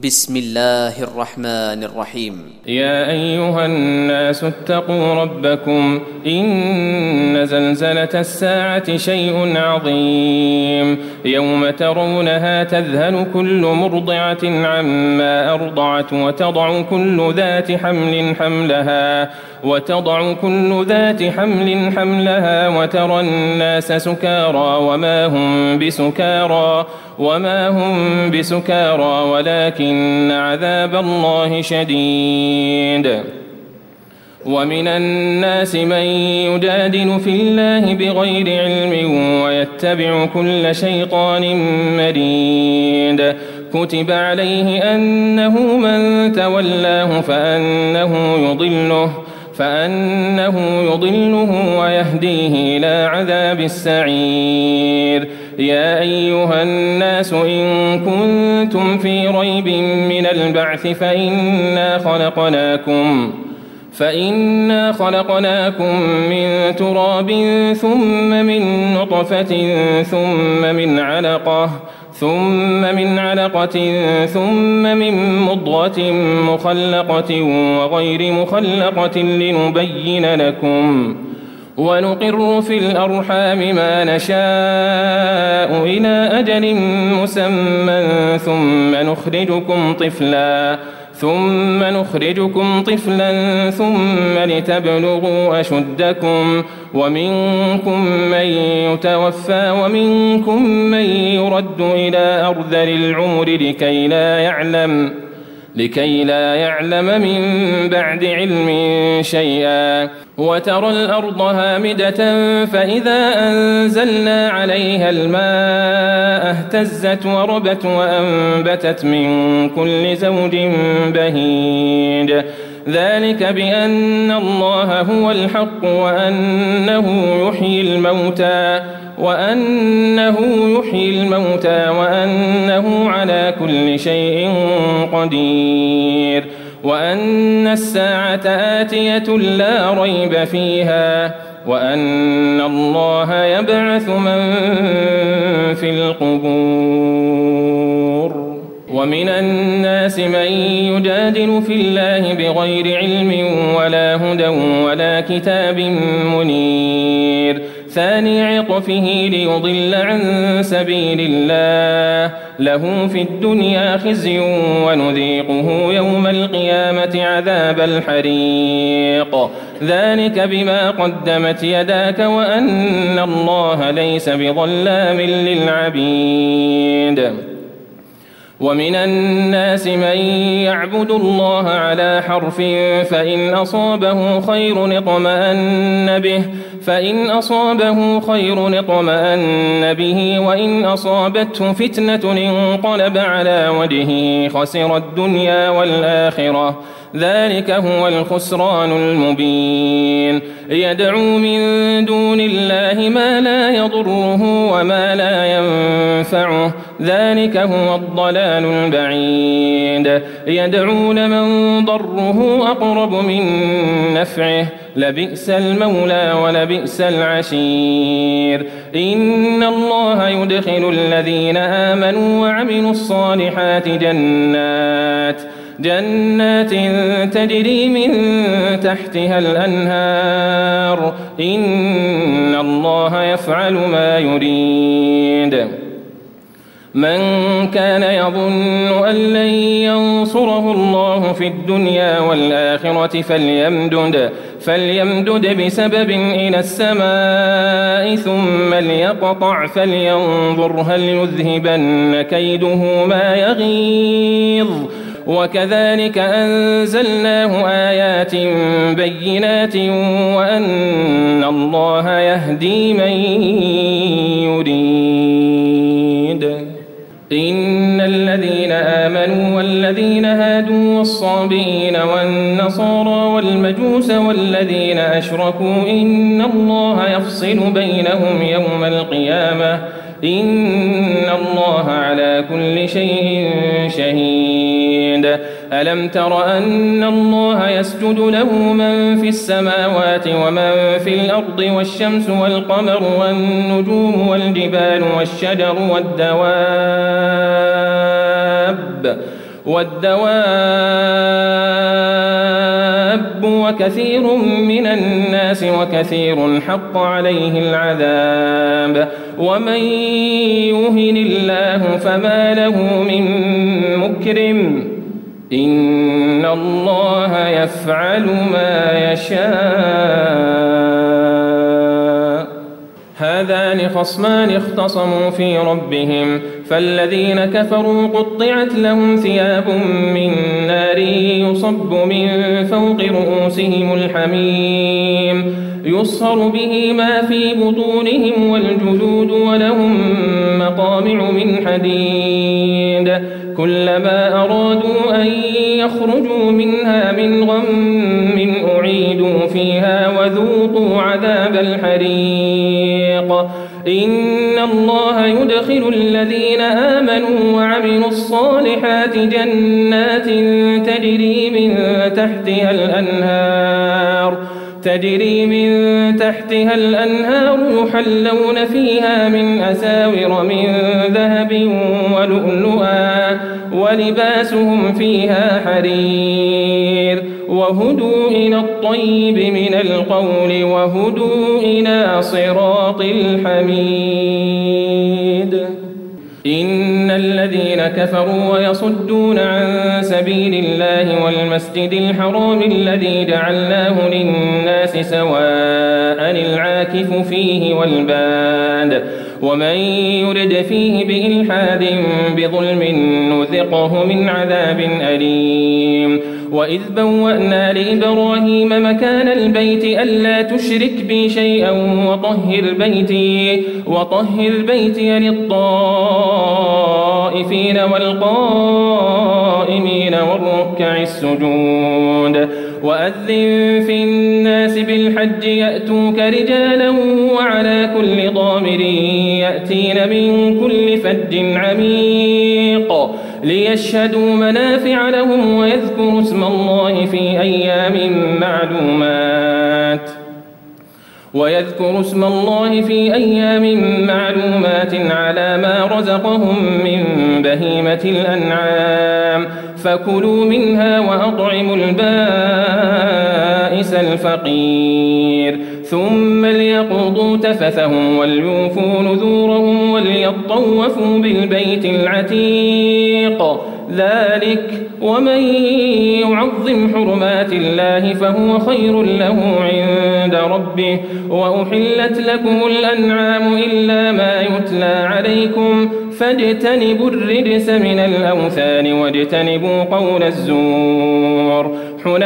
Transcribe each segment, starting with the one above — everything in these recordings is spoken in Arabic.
بسم الله الرحمن الرحيم. يا أيها الناس اتقوا ربكم إن زلزلة الساعة شيء عظيم يوم ترونها تذهل كل مرضعة عما أرضعت وتضع كل ذات حمل حملها وترى الناس سكارى وما هم بسكارى ولكن عذاب الله شديد. ومن الناس من يجادل في الله بغير علم ويتبع كل شيطان مريد. كتب عليه أنه من تولاه فأنه يضله ويهديه إلى عذاب السعير. يا أيها الناس إن كنتم في ريب من البعث فإنا خلقناكم من تراب ثم من نطفة ثم من علقة ثم من مضغة مخلقة وغير مخلقة لنبين لكم ونقر في الأرحام ما نشاء إلى أجل مسمى ثم نخرجكم طفلا ثم لتبلغوا أشدكم ومنكم من يتوفى ومنكم من يرد إلى أرذل العمر لكي لا يعلم من بعد علم شيئا. وترى الأرض هامدة فإذا أنزلنا عليها الماء اهتزت وربت وأنبتت من كل زوج بهيج. ذلك بأن الله هو الحق وأنه يحيي الموتى وأنه على كل شيء قدير وأن الساعة آتية لا ريب فيها وأن الله يبعث من في القبور. ومن الناس من يجادل في الله بغير علم ولا هدى ولا كتاب منير. ثاني عطفه ليضل عن سبيل الله له في الدنيا خزي ونذيقه يوم القيامة عذاب الحريق. ذلك بما قدمت يداك وأن الله ليس بظلام للعبيد. ومن الناس من يعبد الله على حرف فإن أصابه خير اطمأن به وإن أصابته فتنة انقلب على وجهه خسر الدنيا والآخرة. ذلك هو الخسران المبين. يدعو من دون الله ما لا يضره وما لا ينفعه ذلك هو الضلال البعيد. يدعو لمن ضره أقرب من نفعه لبئس المولى ولبئس العشير. إن الله يدخل الذين آمنوا وعملوا الصالحات جنات تجري من تحتها الأنهار إن الله يفعل ما يريد. من كان يظن أن لن ينصره الله في الدنيا والآخرة فليمدد بسبب إلى السماء ثم ليقطع فلينظر هل يذهبن كيده ما يغيظ. وكذلك أنزلناه آيات بينات وأن الله يهدي من يريد. إن الذين آمنوا والذين هادوا والصابئين والنصارى والمجوس والذين أشركوا إن الله يفصل بينهم يوم القيامة إن الله على كل شيء شهيد. ألم تر أن الله يسجد له من في السماوات ومن في الأرض والشمس والقمر والنجوم والجبال والشجر والدواب والدواب وكثير من الناس وكثير حق عليه العذاب ومن يهن الله فما له من مكرم إن الله يفعل ما يشاء. هذان خصمان اختصموا في ربهم فالذين كفروا قطعت لهم ثياب من نار يصب من فوق رؤوسهم الحميم يصهر به ما في بطونهم والجلود ولهم مقامع من حديد كلما أرادوا أن يخرجوا منها من غم أعيدوا فيها وذوقوا عذاب الحريق. إن الله يدخل الذين آمنوا وعملوا الصالحات جنات تجري من تحتها الأنهار يحلون فيها من أساور من ذهب ولؤلؤا ولباسهم فيها حرير وهدوا إلى الطيب من القول وهدوا إلى صراط الحميد. إن الذين كفروا ويصدون عن سبيل الله والمسجد الحرام الذي جعلناه للناس سواء العاكف فيه والباد ومن يرد فيه بإلحاد بظلم نذقه من عذاب أليم. وإذ بوأنا لإبراهيم مكان البيت ألا تشرك بي شيئا وطهر بيتي للطائفين والقائمين والركع السجود. وأذن في الناس بالحج يأتوك رجالا وعلى كل ضامر يأتين من كل فج عميق ليشهدوا منافع لهم ويذكروا اسم الله في أيام معلومات على ما رزقهم من بهيمة الأنعام فكلوا منها وأطعموا البائس الفقير ثم ليقضوا تفثهم وليوفوا نذورهم وليطوفوا بالبيت العتيق. ذلك ومن يعظم حرمات الله فهو خير له عند ربه. وأحلت لكم الأنعام إلا ما يتلى عليكم فاجتنبوا الرجس من الأوثان واجتنبوا قول الزور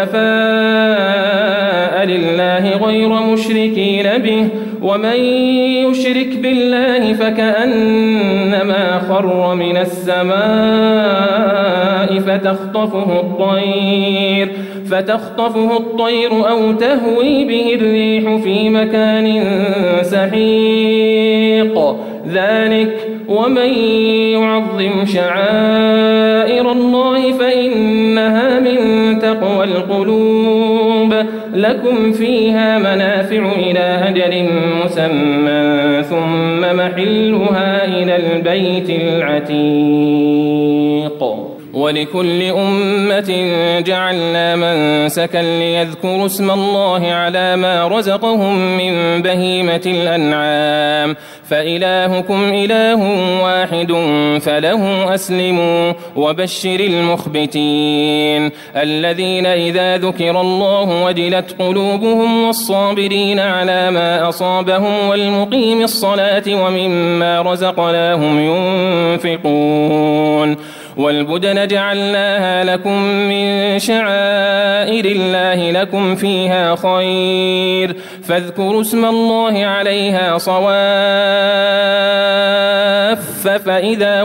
حنفاء لله غير مشركين به ومن يشرك بالله فكأنما خر من السماء فتخطفه الطير أو تهوي به الريح في مكان سحيق. ذلك ومن يعظم شعائر الله فإنها من تقوى القلوب. لكم فيها منافع إلى أجل مسمى ثم محلها إلى البيت العتيق. ولكل أمة جعلنا منسكا ليذكروا اسم الله على ما رزقهم من بهيمة الأنعام فإلهكم إله واحد فله أسلموا. وبشر المخبتين الذين إذا ذكر الله وجلت قلوبهم والصابرين على ما أصابهم والمقيم الصلاة ومما رزقناهم ينفقون. والبدن جعلناها لكم من شعائر الله لكم فيها خير فاذكروا اسم الله عليها صواف فإذا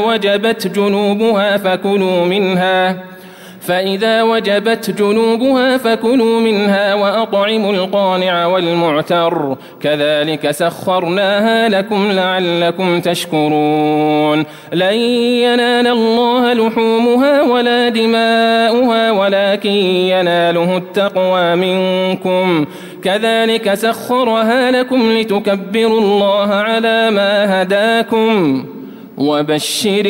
وجبت جنوبها فكلوا منها وأطعموا القانع والمعتر كذلك سخرناها لكم لعلكم تشكرون. لن ينال الله لحومها ولا دماؤها ولكن يناله التقوى منكم كذلك سخرها لكم لتكبروا الله على ما هداكم وبشر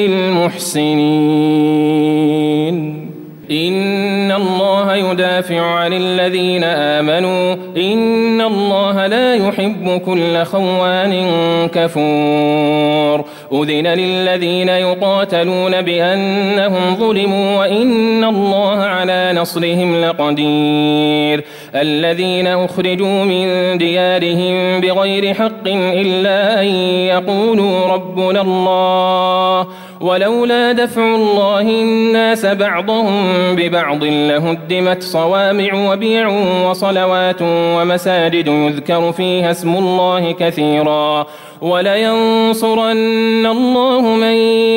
المحسنين. إن الله يدافع عن الذين آمنوا إن الله لا يحب كل خوان كفور. أذن للذين يقاتلون بأنهم ظلموا وإن الله على نصرهم لقدير. الذين أخرجوا من ديارهم بغير حق إلا أن يقولوا ربنا الله ولولا دفع الله الناس بعضهم ببعض لهدمت صوامع وبيع وصلوات ومساجد يذكر فيها اسم الله كثيرا ولينصرن الله من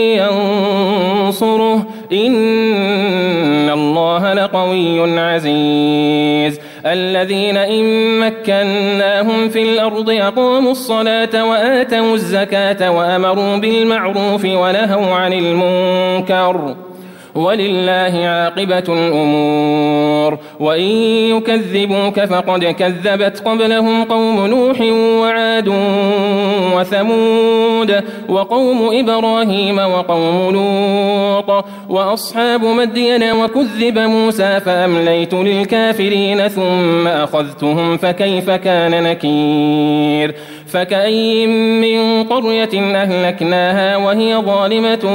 ينصره إن الله لقوي عزيز. الذين إن مكناهم في الأرض أقاموا الصلاة وآتوا الزكاة وأمروا بالمعروف ونهوا عن المنكر ولله عاقبة الأمور. وإن يكذبوك فقد كذبت قبلهم قوم نوح وعاد وثمود وقوم إبراهيم وقوم لوط وأصحاب مدين وكذب موسى فأمليت للكافرين ثم أخذتهم فكيف كان نكير. فكأي من قرية أهلكناها وهي ظالمة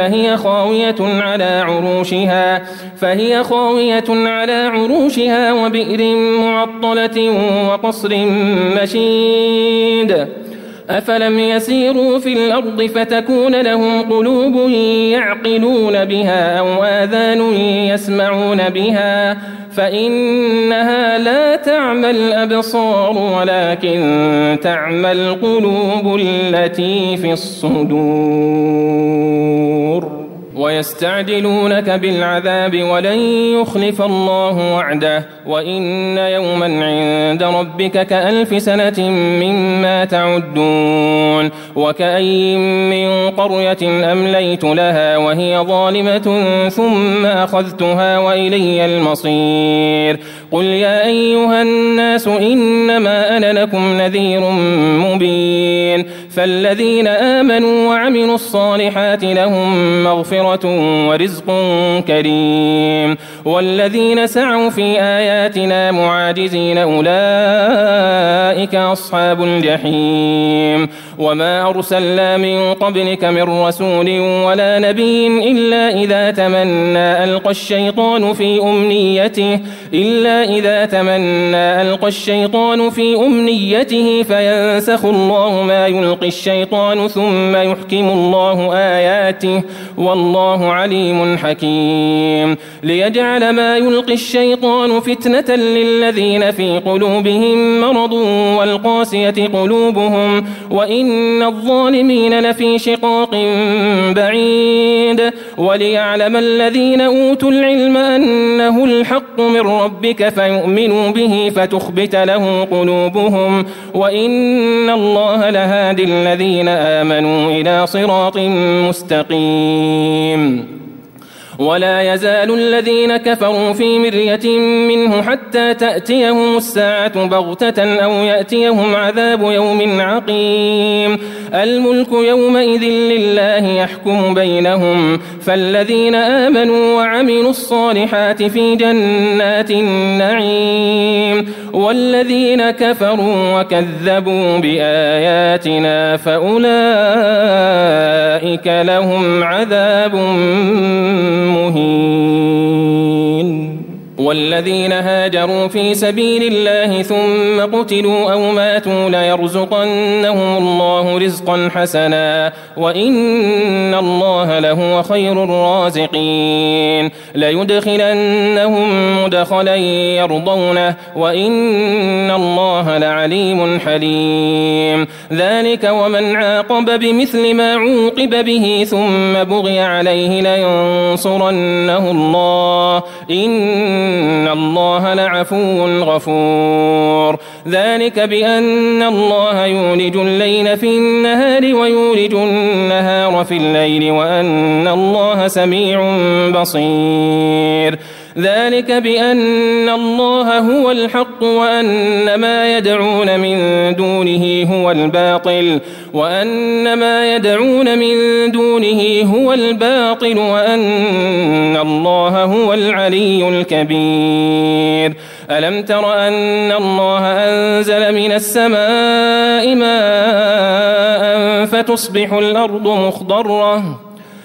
فهي خاوية على عروشها وبئر معطلة وقصر مشيد. أفلم يسيروا في الأرض فتكون لهم قلوب يعقلون بها أو آذان يسمعون بها فإنها لا تعمى الأبصار ولكن تعمى القلوب التي في الصدور. ويستعجلونك بالعذاب ولن يخلف الله وعده وإن يوما عند ربك كألف سنة مما تعدون. وكأي من قرية أمليت لها وهي ظالمة ثم أخذتها وإلي المصير. قل يا أيها الناس إنما أنا لكم نذير مبين. فالذين آمنوا وعملوا الصالحات لهم مغفرة ورزق كريم. والذين سعوا في آياتنا معاجزين أولئك أصحاب الجحيم. وما أرسلنا من قبلك من رسول ولا نبي إلا إذا تمنى ألقى الشيطان في أمنيته فينسخ الله ما يلقي الشيطان ثم يحكم الله آياته والله عليم حكيم. ليجعل ما يلقي الشيطان فتنة للذين في قلوبهم مرض والقاسية قلوبهم وإن الظالمين لفي شقاق بعيد. وليعلم الذين أوتوا العلم أنه الحق من ربك فيؤمنوا به فتخبت له قلوبهم وإن الله لهادي الذين آمنوا إلى صراط مستقيم. ولا يزال الذين كفروا في مرية منه حتى تأتيهم الساعة بغتة أو يأتيهم عذاب يوم عقيم. الملك يومئذ لله يحكم بينهم فالذين آمنوا وعملوا الصالحات في جنات النعيم والذين كفروا وكذبوا بآياتنا فأولئك لهم عذاب مهين. والذين هاجروا في سبيل الله ثم قتلوا أو ماتوا ليرزقنهم الله رزقا حسنا وإن الله لهو خير الرازقين. ليدخلنهم مدخلا يرضونه وإن الله لعليم حليم. ذلك ومن عاقب بمثل ما عوقب به ثم بغي عليه لينصرنه الله إن الله لعفو غفور. ذلك بأن الله يولج الليل في النهار ويولج النهار في الليل وأن الله سميع بصير. ذلك بأن الله هو الحق وأن ما يدعون من دونه هو الباطل وأن الله هو العلي الكبير ألم تر أن الله أنزل من السماء ماء فتصبح الأرض مخضرة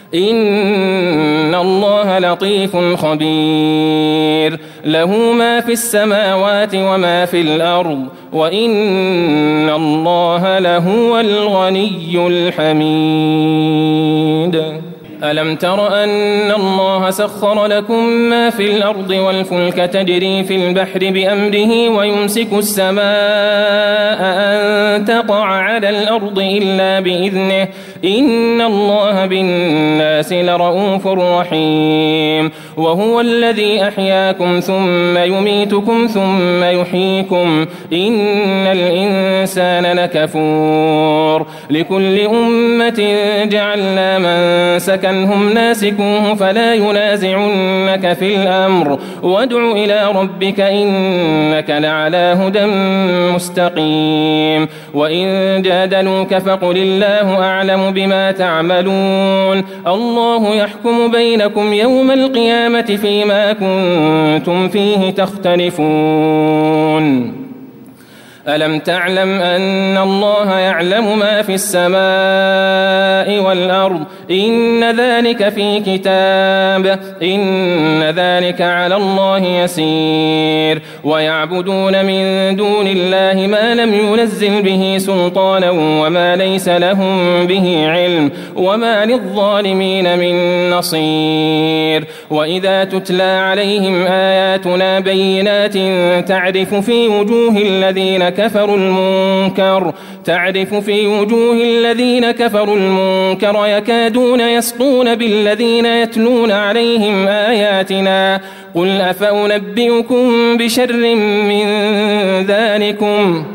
إن الله لطيف خبير له ما في السماوات وما في الأرض وإن الله لهو الغني الحميد ألم تر أن الله سخر لكم ما في الأرض والفلك تجري في البحر بأمره ويمسك السماء أن تقع على الأرض إلا بإذنه إن الله بالناس لرؤوف رحيم وهو الذي أحياكم ثم يميتكم ثم يحييكم إن الإنسان لكفور لكل أمة جعلنا منسكا هم ناسكوه فلا ينازعنك في الأمر وادع إلى ربك إنك لعلى هدى مستقيم وإن جادلوك فقل الله أعلم بما تعملون الله يحكم بينكم يوم القيامة فيما كنتم فيه تختلفون ألم تعلم أن الله يعلم ما في السماء والأرض إن ذلك في كتاب إن ذلك على الله يسير ويعبدون من دون الله ما لم ينزل به سلطانا وما ليس لهم به علم وما للظالمين من نصير وإذا تتلى عليهم آياتنا بينات تعرف في وجوه الذين كفروا المنكر يكادون يسطون بالذين يتلون عليهم آياتنا قل أفأنبئكم بشر من ذلكم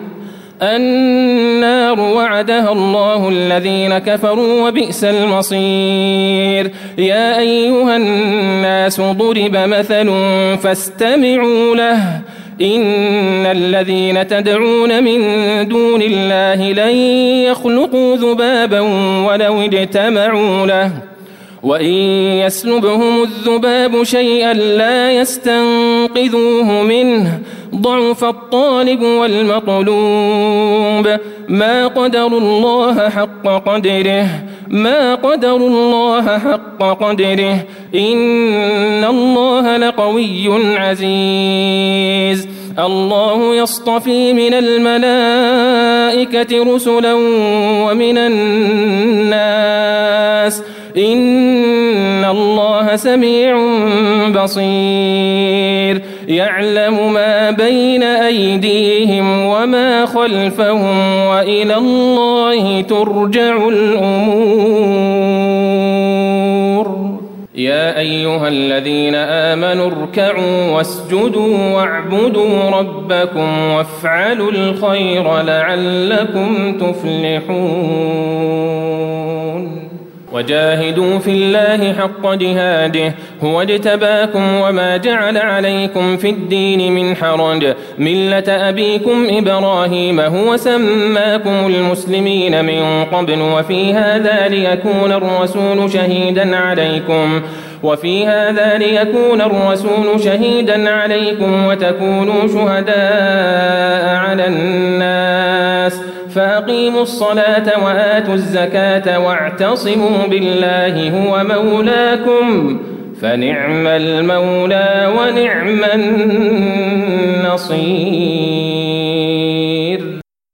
النار وعدها الله الذين كفروا وبئس المصير يا أيها الناس ضرب مثل فاستمعوا له إن الذين تدعون من دون الله لن يخلقوا ذبابا ولو اجتمعوا له وإن يسلبهم الذباب شيئا لا يستنقذوه منه ضعف الطالب والمطلوب ما قدروا الله حق قدره إن الله لقوي عزيز الله يصطفي من الملائكة رسلا ومن الناس إن الله سميع بصير يعلم ما بين أيديهم وما خلفهم وإلى الله ترجع الأمور يا أيها الذين آمنوا اركعوا واسجدوا واعبدوا ربكم وافعلوا الخير لعلكم تفلحون وجاهدوا في الله حق جهاده هو اجتباكم وما جعل عليكم في الدين من حرج ملة أبيكم إبراهيم هو سماكم المسلمين من قبل وفي هذا ليكون الرسول شهيدا عليكم وتكونوا شهداء على الناس فأقيموا الصلاة وآتوا الزكاة واعتصموا بالله هو مولاكم فنعم المولى ونعم النصير